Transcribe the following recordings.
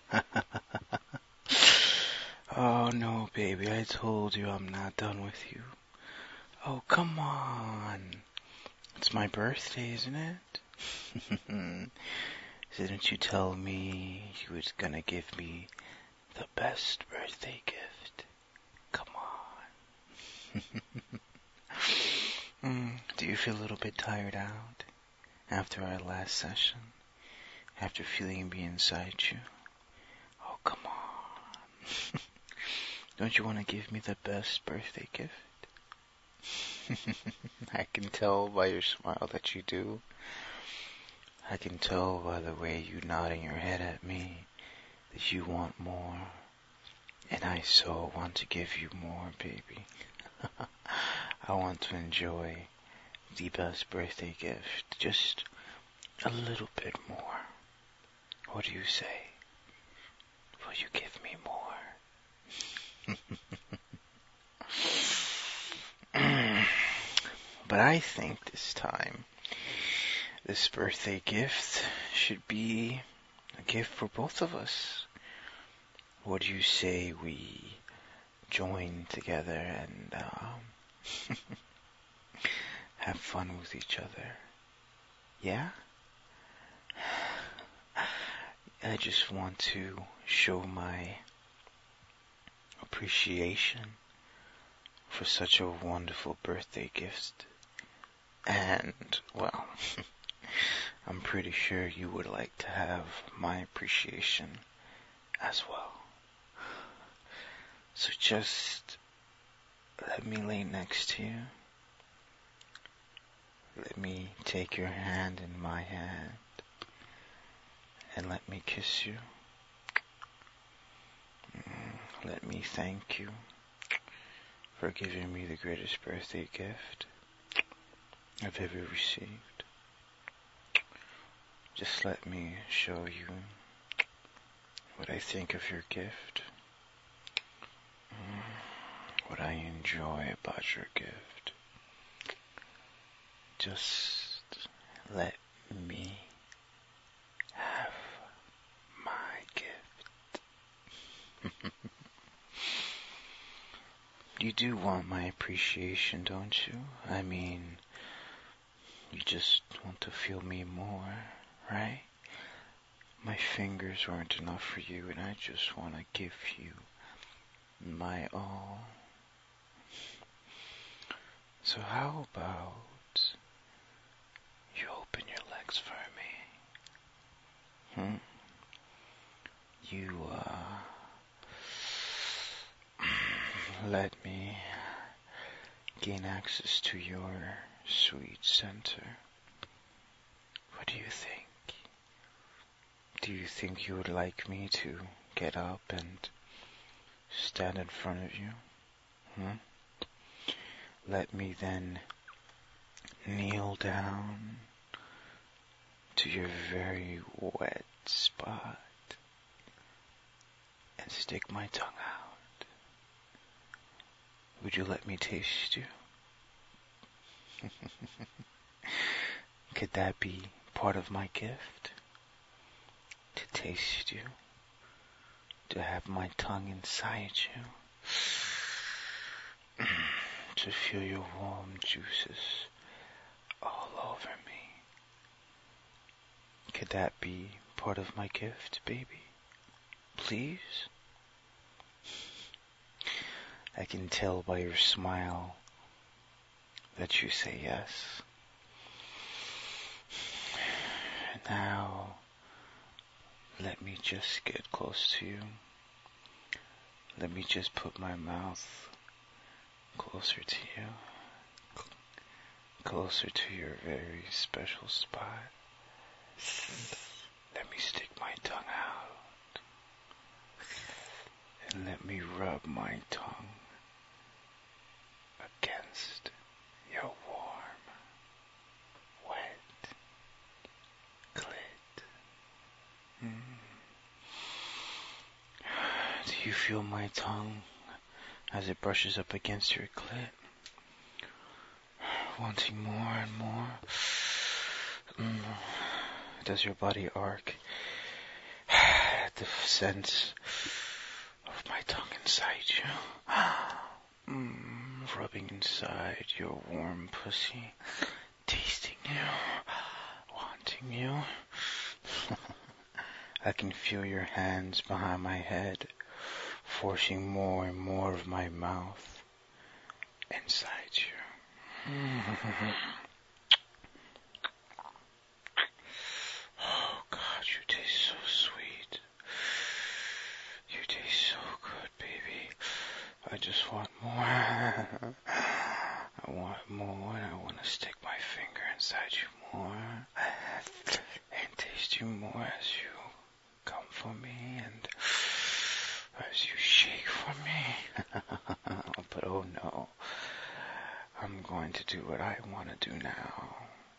Oh no, baby, I told you I'm not done with you. Oh, come on. It's my birthday, isn't it? Didn't you tell me you was gonna give me the best birthday gift? Come on. Do you feel a little bit tired out after our last session? After feeling me inside you? Oh, come on. Don't you want to give me the best birthday gift? I can tell by your smile that you do. I can tell by the way you nodding your head at me that you want more. And I so want to give you more, baby. I want to enjoy the best birthday gift just a little bit more. What do you say? Will you give me more? But I think this time, this birthday gift should be a gift for both of us. What do you say we join together and have fun with each other? Yeah? I just want to show my appreciation for such a wonderful birthday gift. And, well, I'm pretty sure you would like to have my appreciation as well. So just let me lay next to you. Let me take your hand in my hand and let me kiss you. Let me thank you for giving me the greatest birthday gift I've ever received. Just let me show you what I think of your gift, what I enjoy about your gift. Just let me have my gift. You do want my appreciation, don't you? I mean, you just want to feel me more, right? My fingers weren't enough for you, and I just want to give you my all. So how about you open your legs for me? You, let me gain access to your sweet center. What do you think? Do you think you would like me to get up and stand in front of you? Let me then kneel down to your very wet spot and stick my tongue out. Would you let me taste you? Could that be part of my gift? To taste you? To have my tongue inside you? To feel your warm juices all over me? Could that be part of my gift, baby? Please? I can tell by your smile that you say yes. Now, let me just get close to you. Let me just put my mouth closer to you. Closer to your very special spot. Let me stick my tongue out. And let me rub my tongue against your warm, wet clit. Do you feel my tongue as it brushes up against your clit? Wanting more and more? Does your body arc the sense of my tongue inside you. Rubbing inside your warm pussy. Tasting you. Wanting you. I can feel your hands behind my head, forcing more and more of my mouth inside you. Oh God, you taste so sweet. You taste so good, baby. I just want more. I want more, and I want to stick my finger inside you more and taste you more as you come for me and as you shake for me. But oh no, I'm going to do what I want to do now.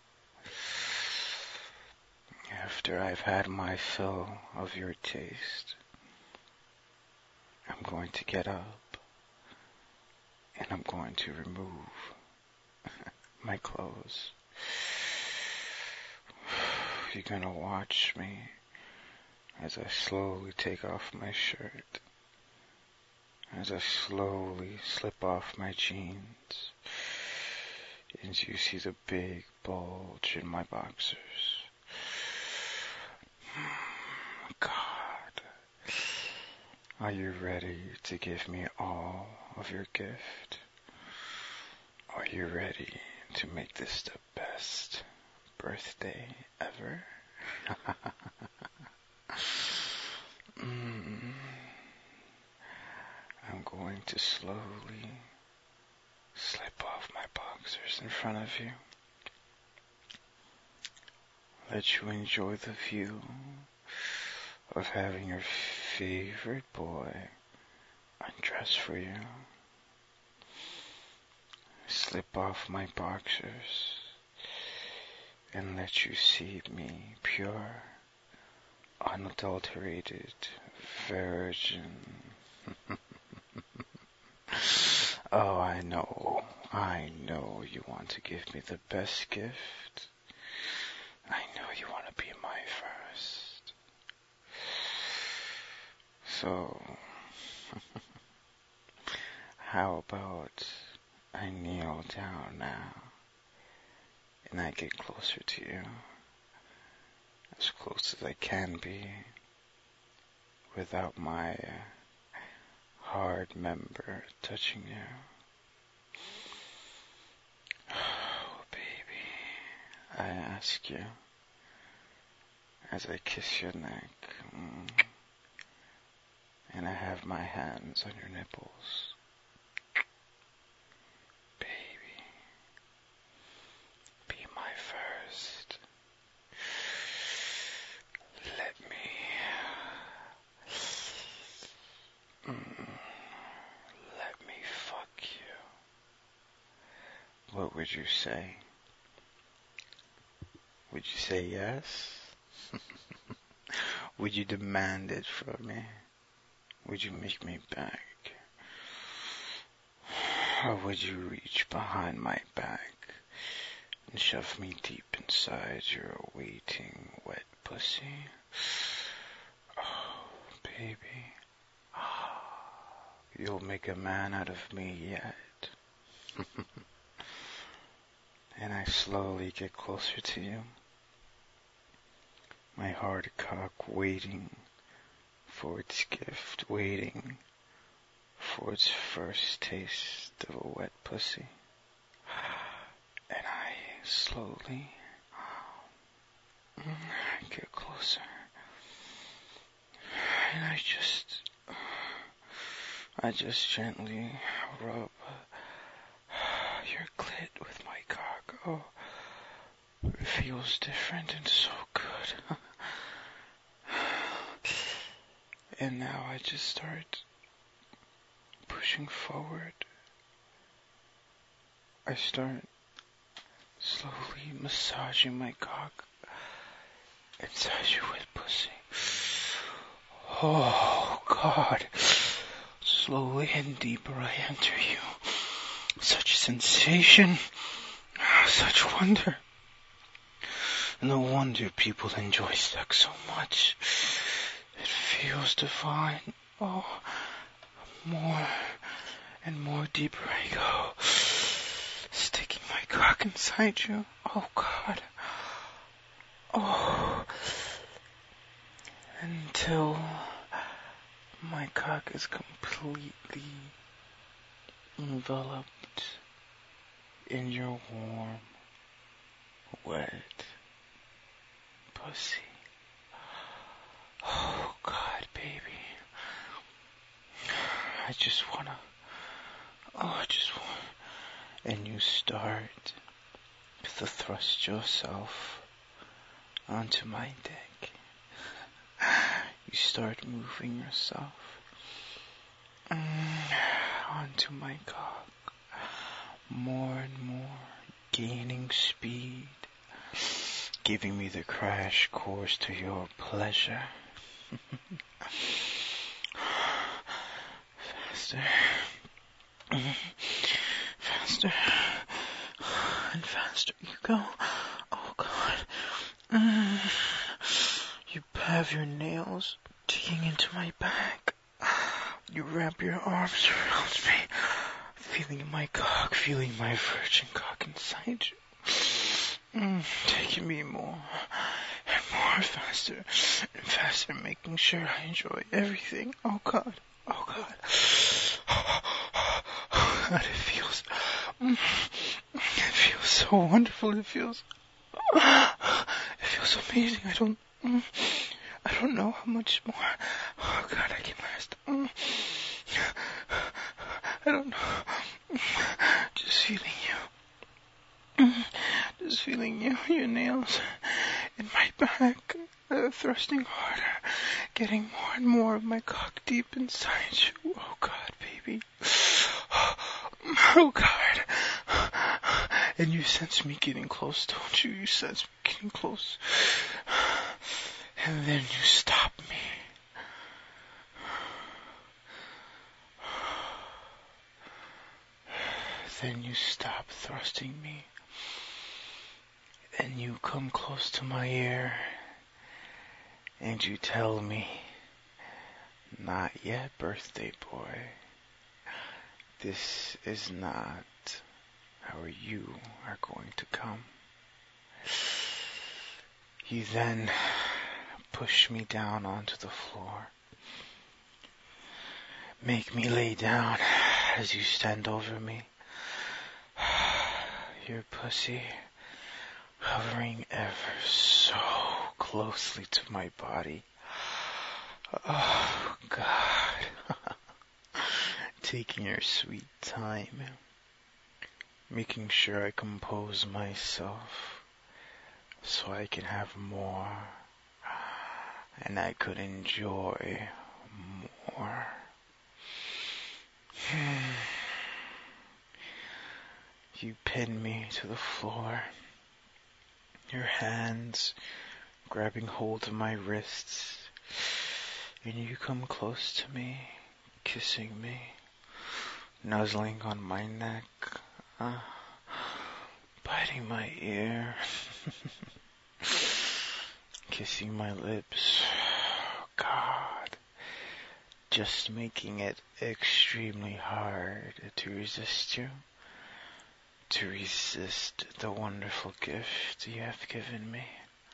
After I've had my fill of your taste, I'm going to get up and I'm going to remove my clothes. You're going to watch me as I slowly take off my shirt, as I slowly slip off my jeans, and you see the big bulge in my boxers. God, are you ready to give me all of your gift? Are you ready to make this the best birthday ever? I'm going to slowly slip off my boxers in front of you. Let you enjoy the view of having your favorite boy undress for you. Slip off my boxers and let you see me pure, unadulterated virgin. Oh, I know you want to give me the best gift. I know you want to be my first. So, how about I kneel down now and I get closer to you, as close as I can be, without my hard member touching you. Oh, baby, I ask you, as I kiss your neck, and I have my hands on your nipples. Baby, be my first. Let me fuck you. What would you say? Would you say yes? Would you demand it from me? Would you make me beg? Or would you reach behind my back and shove me deep inside your awaiting wet pussy? Oh, baby. You'll make a man out of me yet. And I slowly get closer to you, my hard cock waiting for its gift, waiting for its first taste of a wet pussy. And I slowly get closer, and I just gently rub your clit with my cock. Oh, it feels different and so good. And now I just start pushing forward. I start slowly massaging my cock inside your wet pussy. Oh, God. Slowly and deeper I enter you. Such sensation. Such wonder. No wonder people enjoy sex so much. It feels divine. Oh, more and more deeper I go, sticking my cock inside you. Oh, God. Oh, until my cock is completely enveloped in your warm, wet pussy. Oh, God, baby. I just wanna, and you start to thrust yourself onto my dick. You start moving yourself onto my cock, more and more, gaining speed, giving me the crash course to your pleasure. Faster, faster, and faster you go. Oh, God. You have your nails digging into my back. You wrap your arms around me, feeling my cock, feeling my virgin cock inside you. Taking me more and more, faster and faster, making sure I enjoy everything. Oh, God. Oh, God. Oh, God, it feels so wonderful. It feels amazing. I don't know how much more. Oh, God, I can last. I don't know. Just feeling you. Just feeling you, your nails in my back, thrusting harder, getting more and more of my cock deep inside you. Oh, God, baby. Oh, God. And you sense me getting close, don't you? You sense me getting close. And then you stop me. Then you stop thrusting me. And you come close to my ear. And you tell me, not yet, birthday boy. This is not how you are going to come. You then push me down onto the floor. Make me lay down as you stand over me. Your pussy hovering ever so closely to my body. Oh, God. Taking your sweet time. Making sure I compose myself so I can have more. And I could enjoy more. You pin me to the floor. Your hands grabbing hold of my wrists. And you come close to me, kissing me, nuzzling on my neck, biting my ear, kissing my lips. God, just making it extremely hard to resist you, to resist the wonderful gift you have given me.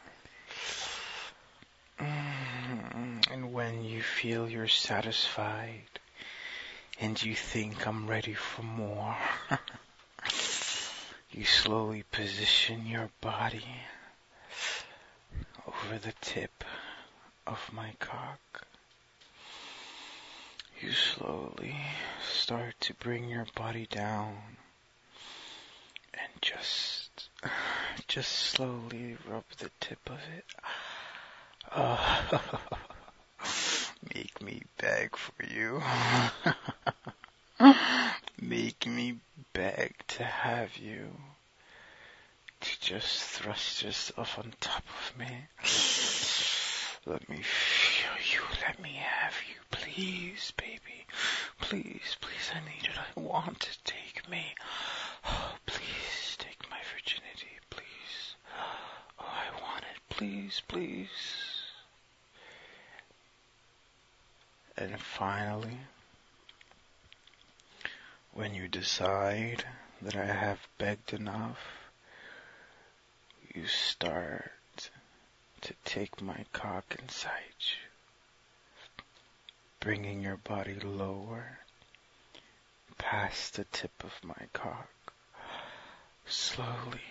And when you feel you're satisfied and you think I'm ready for more, you slowly position your body over the tip of my cock. You slowly start to bring your body down and just slowly rub the tip of it. Make me beg for you. Make me beg to have you. To just thrust yourself on top of me. Let me feel you. Let me have you. Please, baby. Please, please, I need it. I want it. Take me. Oh, please, take my virginity. Please. Oh, I want it. Please, please. And finally, when you decide that I have begged enough, you start to take my cock inside you, bringing your body lower, past the tip of my cock, slowly,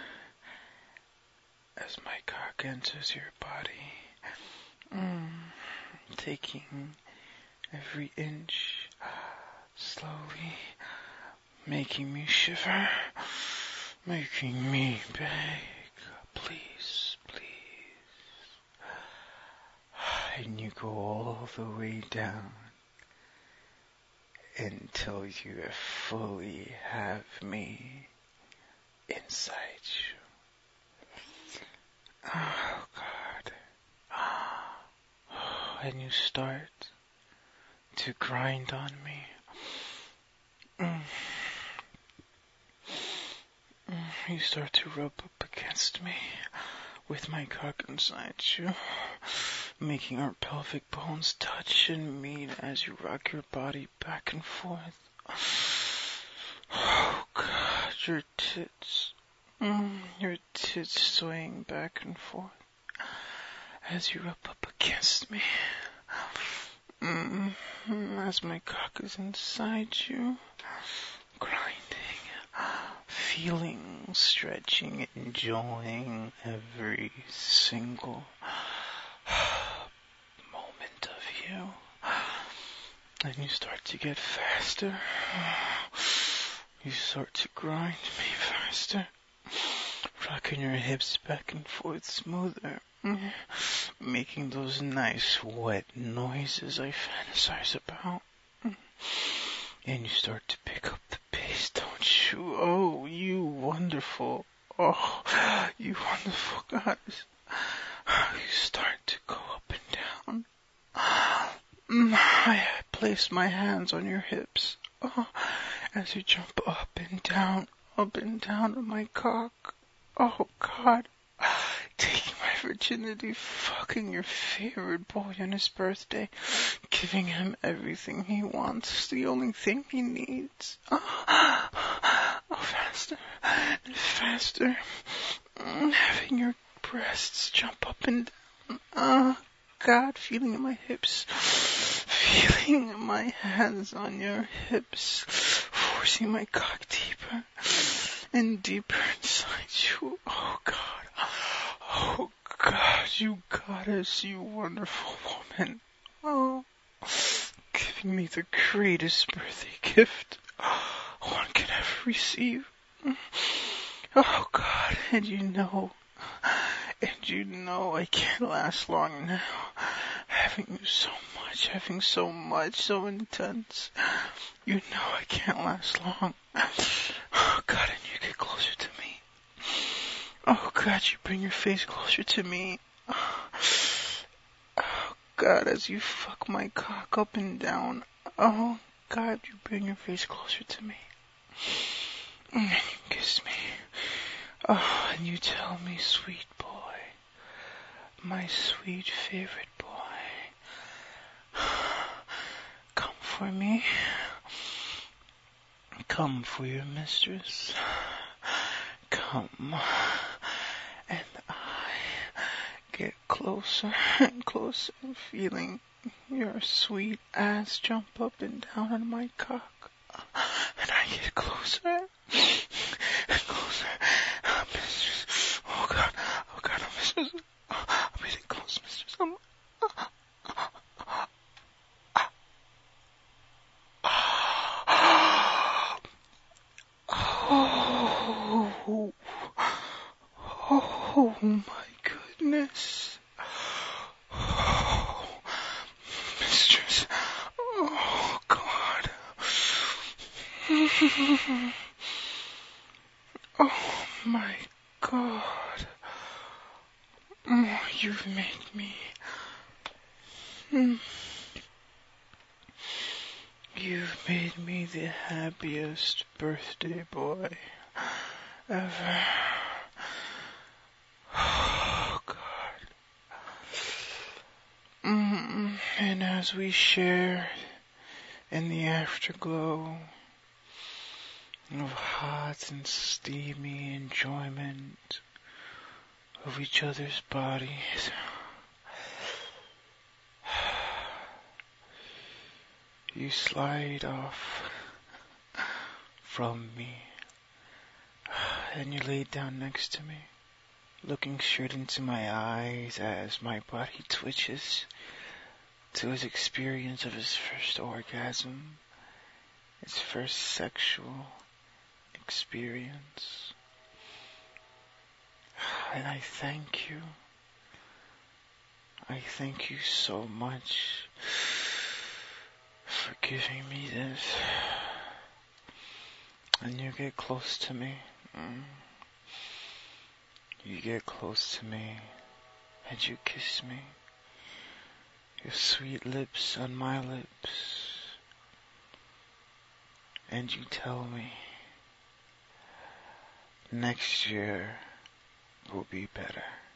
as my cock enters your body, taking every inch, slowly, making me shiver, making me beg, please, please. And you go all the way down until you fully have me inside you. Oh, God. And you start to grind on me. You start to rub up against me with my cock inside you, making our pelvic bones touch and meet as you rock your body back and forth. Oh, God, your tits swaying back and forth as you rub up against me. As my cock is inside you, grinding, feeling, stretching, enjoying every single moment of you. And you start to get faster. You start to grind me faster, rocking your hips back and forth smoother, making those nice wet noises I fantasize about. And you start to pick up the pace, don't you? Oh, you wonderful goddess. You start to go up and down. I place my hands on your hips as you jump up and down on my cock. Oh, God. Taking my virginity, fucking your favorite boy on his birthday, giving him everything he wants, the only thing he needs. Oh, faster and faster. Having your breasts jump up and down. Oh, God, feeling my hips, feeling my hands on your hips, forcing my cock deeper and deeper inside you. Oh, God. Oh, God, you goddess, you wonderful woman. Oh, giving me the greatest birthday gift one could ever receive. Oh, God, and you know I can't last long now. Having so much, so intense. You know I can't last long. Oh, God, and you get closer to me. Oh, God, you bring your face closer to me. Oh, God, as you fuck my cock up and down. Oh, God, you bring your face closer to me. And you kiss me. Oh, and you tell me, sweet boy, my sweet favorite boy, come for me. Come for your mistress. Come. And I get closer and closer, feeling your sweet ass jump up and down on my cock. And I get closer and closer. Mistress. Oh, God, mistress. I'm getting close, mistress. Oh, my goodness. Oh, mistress. Oh, God. Oh, my God. Oh, you've made me. You've made me the happiest birthday boy ever. Oh, God. And as we share in the afterglow of hot and steamy enjoyment of each other's bodies, you slide off from me, and you lay down next to me, looking straight into my eyes as my body twitches to his experience of his first orgasm, his first sexual experience. And I thank you. I thank you so much for giving me this. And you get close to me. You get close to me and you kiss me. Your sweet lips on my lips. And you tell me next year will be better.